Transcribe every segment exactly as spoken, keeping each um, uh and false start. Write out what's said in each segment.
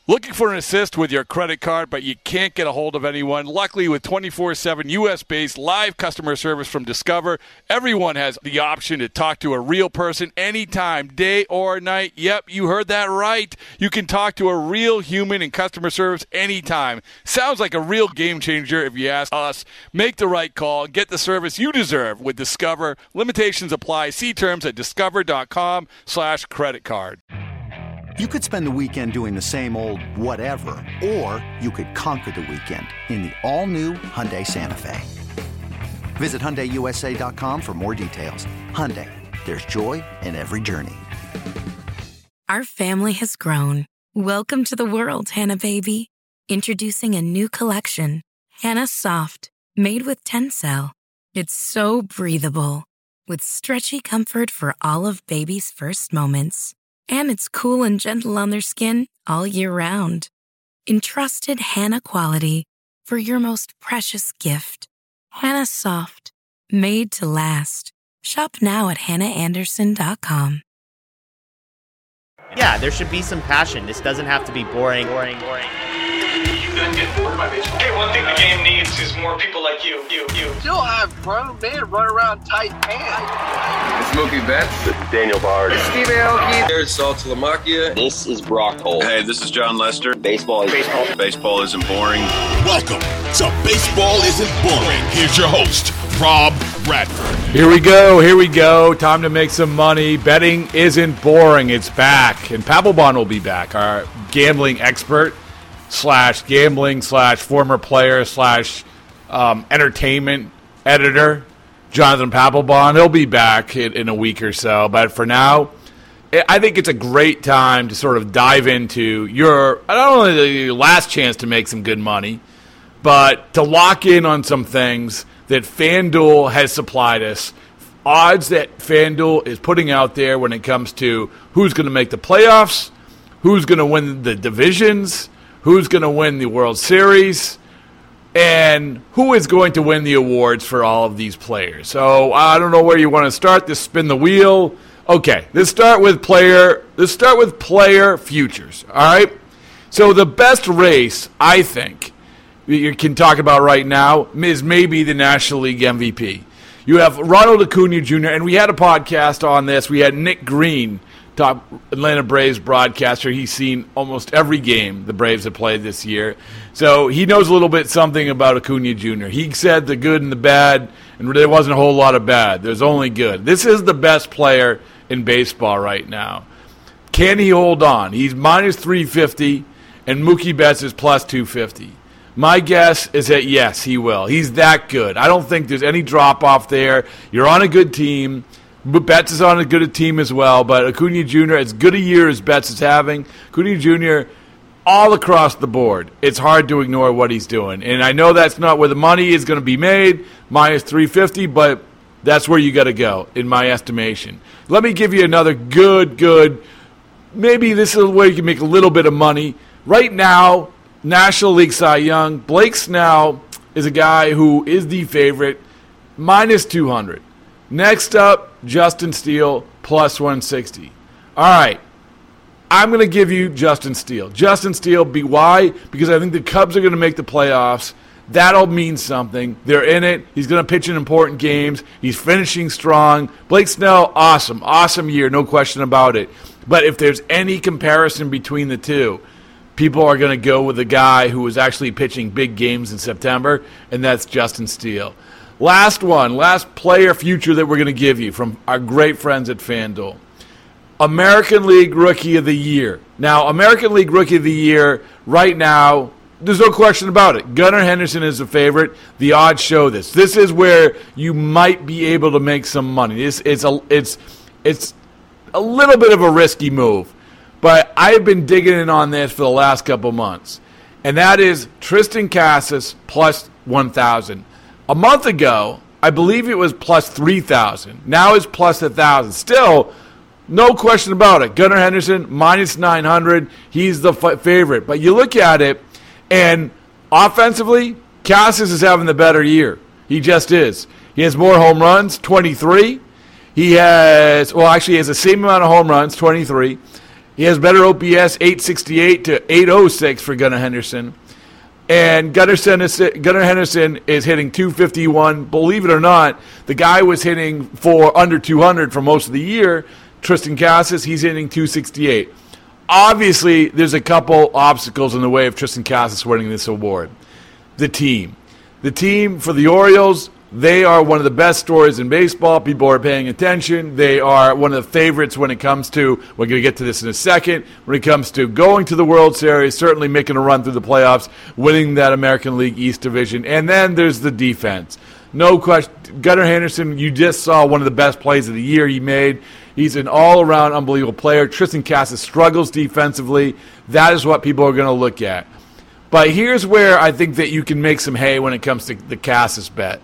Looking for an assist with your credit card, but you can't get a hold of anyone? Luckily, with twenty-four seven U S-based live customer service from Discover, everyone has the option to talk to a real person anytime, day or night. Yep, you heard that right. You can talk to a real human in customer service anytime. Sounds like a real game changer if you ask us. Make the right call and get the service you deserve with Discover. Limitations apply. See terms at discover.com slash credit card. You could spend the weekend doing the same old whatever, or you could conquer the weekend in the all-new Hyundai Santa Fe. Visit Hyundai U S A dot com for more details. Hyundai, there's joy in every journey. Our family has grown. Welcome to the world, Hannah baby. Introducing a new collection, Hannah Soft, made with Tencel. It's so breathable, with stretchy comfort for all of baby's first moments. And it's cool and gentle on their skin all year round. Entrusted Hannah quality for your most precious gift. Hannah Soft, made to last. Shop now at hannah anderson dot com. Yeah, there should be some passion. This doesn't have to be boring, boring, boring. You couldn't get bored by baseball. Hey, one thing the game needs is more people like you, you, you. Still have grown men run around tight pants. It's Mookie Betts. This is Daniel Bard. It's Steve Aoki. Here's Saul Telemakia. This is Brock Holt. Hey, this is John Lester. Baseball is baseball. Baseball isn't boring. Welcome to Baseball Isn't Boring. Here's your host, Rob Bradford. Here we go. Here we go. Time to make some money. Betting isn't boring. It's back. And Papelbon will be back, our gambling expert slash gambling slash former player slash um, entertainment editor, Jonathan Papelbon. He'll be back in, in a week or so. But for now, I think it's a great time to sort of dive into your, not only your last chance to make some good money, but to lock in on some things that FanDuel has supplied us. Odds that FanDuel is putting out there when it comes to who's going to make the playoffs, who's going to win the divisions, who's going to win the World Series, and who is going to win the awards for all of these players. So I don't know where you want to start. This spin the wheel. Okay, let's start with player. Let's start with player futures. All right. So the best race, I think, you can talk about right now is maybe the National League M V P. You have Ronald Acuna Junior, and we had a podcast on this. We had Nick Green, top Atlanta Braves broadcaster. He's seen almost every game the Braves have played this year. So he knows a little bit something about Acuna Junior He said the good and the bad, and there wasn't a whole lot of bad. There's only good. This is the best player in baseball right now. Can he hold on? He's minus three fifty, and Mookie Betts is plus two fifty. My guess is that, yes, he will. He's that good. I don't think there's any drop-off there. You're on a good team. Betts is on a good team as well, but Acuna Junior, as good a year as Betts is having, Acuna Junior, all across the board, it's hard to ignore what he's doing. And I know that's not where the money is going to be made, minus three fifty, but that's where you got to go, in my estimation. Let me give you another good, good, maybe this is where you can make a little bit of money. Right now, National League Cy Young, Blake Snell is a guy who is the favorite, minus two hundred. Next up, Justin Steele, plus one sixty. All right, I'm going to give you Justin Steele. Justin Steele, be why? Because I think the Cubs are going to make the playoffs. That'll mean something. They're in it. He's going to pitch in important games. He's finishing strong. Blake Snell, awesome. Awesome year, no question about it. But if there's any comparison between the two, people are going to go with the guy who was actually pitching big games in September, and that's Justin Steele. Last one, last player future that we're going to give you from our great friends at FanDuel. American League Rookie of the Year. Now, American League Rookie of the Year, right now, there's no question about it. Gunnar Henderson is the favorite. The odds show this. This is where you might be able to make some money. It's, it's, a, it's, it's a little bit of a risky move. But I've been digging in on this for the last couple months. And that is Tristan Casas plus one thousand. A month ago, I believe it was plus three thousand. Now it's plus one thousand. Still, no question about it. Gunnar Henderson, minus nine hundred. He's the f- favorite. But you look at it, and offensively, Casas is having the better year. He just is. He has more home runs, twenty-three. He has, well, actually, he has the same amount of home runs, twenty-three. He has better O P S, eight sixty-eight to eight oh six for Gunnar Henderson. And Gunnar Henderson is hitting two fifty-one. Believe it or not, the guy was hitting for under two hundred for most of the year. Tristan Casas, he's hitting two sixty-eight. Obviously, there's a couple obstacles in the way of Tristan Casas winning this award. The team. The team for the Orioles, they are one of the best stories in baseball. People are paying attention. They are one of the favorites when it comes to, we're going to get to this in a second, when it comes to going to the World Series, certainly making a run through the playoffs, winning that American League East Division. And then there's the defense. No question. Gunnar Henderson, you just saw one of the best plays of the year he made. He's an all-around unbelievable player. Tristan Casas struggles defensively. That is what people are going to look at. But here's where I think that you can make some hay when it comes to the Casas bet.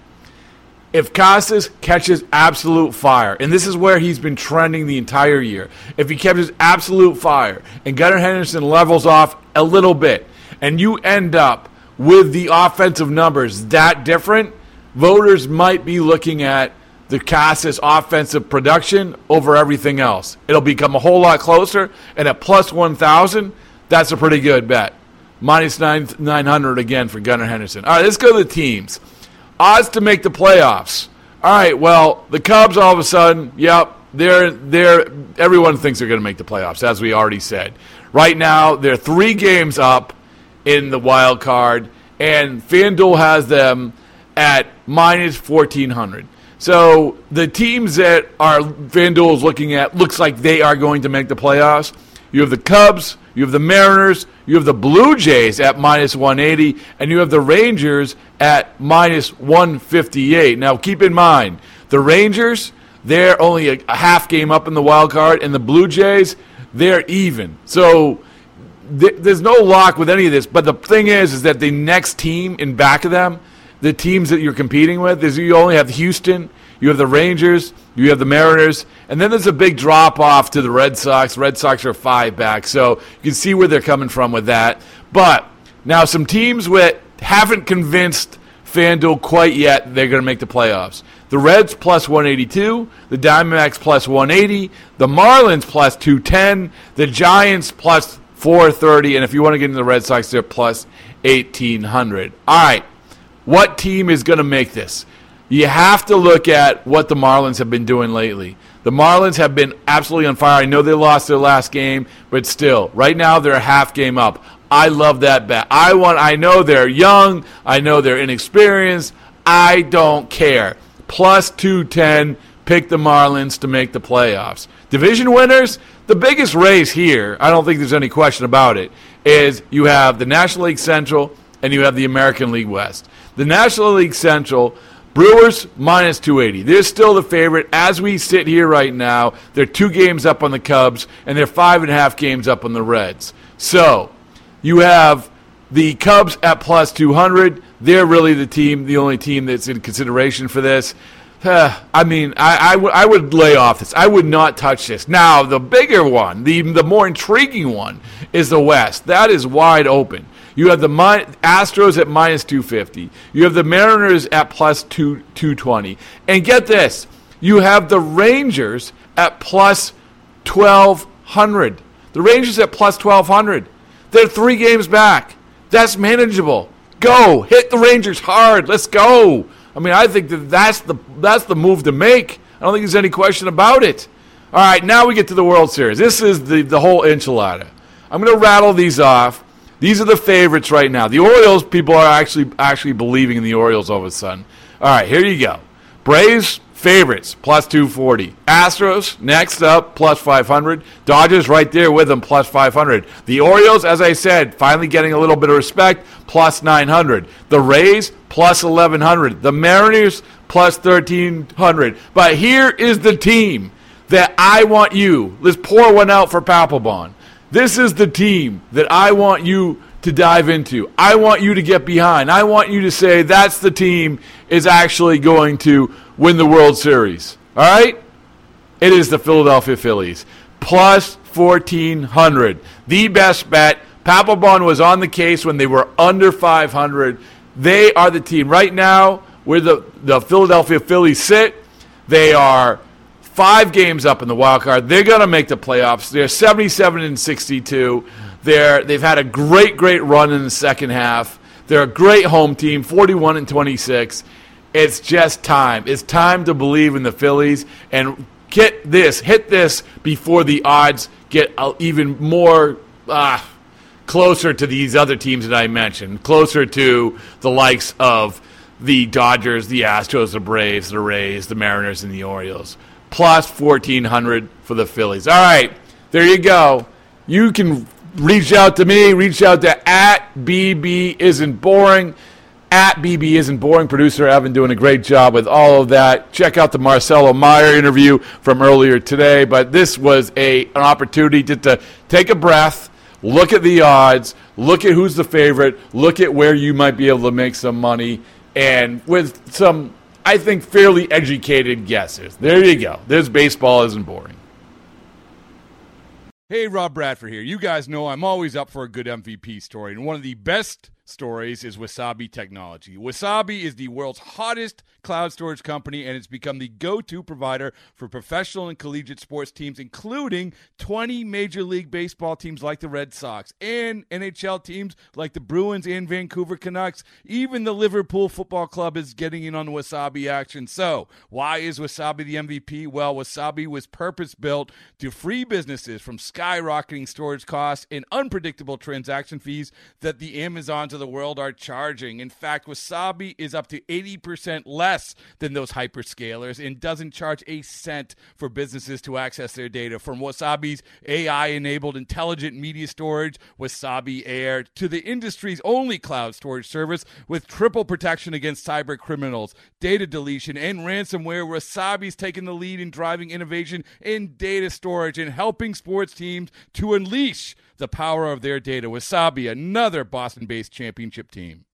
If Casas catches absolute fire, and this is where he's been trending the entire year, if he catches absolute fire and Gunnar Henderson levels off a little bit, and you end up with the offensive numbers that different, voters might be looking at the Casas offensive production over everything else. It'll become a whole lot closer, and at plus one thousand, that's a pretty good bet. Minus nine, 900 again for Gunnar Henderson. All right, let's go to the teams. Odds to make the playoffs. All right, well, the Cubs all of a sudden, yep, they're they're everyone thinks they're going to make the playoffs, as we already said. Right now, they're three games up in the wild card, and FanDuel has them at minus fourteen hundred. So the teams that are FanDuel is looking at looks like they are going to make the playoffs. You have the Cubs, you have the Mariners, you have the Blue Jays at minus one eighty, and you have the Rangers at minus one fifty-eight. Now, keep in mind, the Rangers, they're only a, a half game up in the wild card, and the Blue Jays, they're even. So th- there's no lock with any of this. But the thing is, is that the next team in back of them, the teams that you're competing with, is you only have Houston, you have the Rangers, you have the Mariners, and then there's a big drop-off to the Red Sox. Red Sox are five back, so you can see where they're coming from with that. But now some teams that haven't convinced FanDuel quite yet they're going to make the playoffs. The Reds plus one eighty-two, the Diamondbacks plus one eighty, the Marlins plus two ten, the Giants plus four thirty, and if you want to get into the Red Sox, they're plus eighteen hundred. All right, what team is going to make this? You have to look at what the Marlins have been doing lately. The Marlins have been absolutely on fire. I know they lost their last game, but still, right now they're a half game up. I love that bet. I want. I know they're young. I know they're inexperienced. I don't care. Plus two ten, pick the Marlins to make the playoffs. Division winners, the biggest race here, I don't think there's any question about it, is you have the National League Central and you have the American League West. The National League Central, Brewers minus two eighty. They're still the favorite as we sit here right now. They're two games up on the Cubs, and they're five and a half games up on the Reds. So you have the Cubs at plus two hundred. They're really the team, the only team that's in consideration for this. Uh, I mean, I, I, w- I would lay off this. I would not touch this. Now, the bigger one, the, the more intriguing one, is the West. That is wide open. You have the Mi- Astros at minus two fifty. You have the Mariners at plus two twenty. And get this, you have the Rangers at plus twelve hundred. The Rangers at plus twelve hundred. They're three games back. That's manageable. Go. Hit the Rangers hard. Let's go. I mean, I think that that's the, that's the move to make. I don't think there's any question about it. All right, now we get to the World Series. This is the, the whole enchilada. I'm going to rattle these off. These are the favorites right now. The Orioles, people are actually actually believing in the Orioles all of a sudden. All right, here you go. Braves, favorites, plus two forty. Astros, next up, plus five hundred. Dodgers right there with them, plus five hundred. The Orioles, as I said, finally getting a little bit of respect, plus nine hundred. The Rays, plus eleven hundred. The Mariners, plus thirteen hundred. But here is the team that I want you. Let's pour one out for Papelbon. This is the team that I want you to dive into. I want you to get behind. I want you to say that's the team is actually going to win the World Series. All right? It is the Philadelphia Phillies. Plus fourteen hundred. The best bet. Papelbon was on the case when they were under five hundred. They are the team. Right now, where the, the Philadelphia Phillies sit, they are five games up in the wild card. They're going to make the playoffs. They're seventy-seven and sixty-two. They're, they've had a great, great run in the second half. They're a great home team, forty-one and twenty-six. It's just time. It's time to believe in the Phillies and get this, hit this before the odds get even more uh, closer to these other teams that I mentioned, closer to the likes of the Dodgers, the Astros, the Braves, the Rays, the Mariners, and the Orioles. Plus fourteen hundred for the Phillies. All right, there you go. You can reach out to me. Reach out to at B B Isn't Boring. At B B Isn't Boring. Producer Evan doing a great job with all of that. Check out the Marcelo Meyer interview from earlier today. But this was a an opportunity to, to take a breath, look at the odds, look at who's the favorite, look at where you might be able to make some money, and with some, I think, fairly educated guesses. There you go. There's Baseball Isn't Boring. Hey, Rob Bradford here. You guys know I'm always up for a good M V P story, and one of the best stories is Wasabi Technology. Wasabi is the world's hottest cloud storage company, and it's become the go-to provider for professional and collegiate sports teams, including twenty Major League Baseball teams like the Red Sox and N H L teams like the Bruins and Vancouver Canucks. Even the Liverpool Football Club is getting in on the Wasabi action. So, why is Wasabi the M V P? Well, Wasabi was purpose-built to free businesses from skyrocketing storage costs and unpredictable transaction fees that the Amazons of the world are charging. In fact, Wasabi is up to eighty percent less than those hyperscalers and doesn't charge a cent for businesses to access their data. From Wasabi's A I-enabled intelligent media storage, Wasabi Air, to the industry's only cloud storage service with triple protection against cyber criminals, data deletion, and ransomware, Wasabi's taken the lead in driving innovation in data storage and helping sports teams to unleash the power of their data. Wasabi, another Boston-based championship team.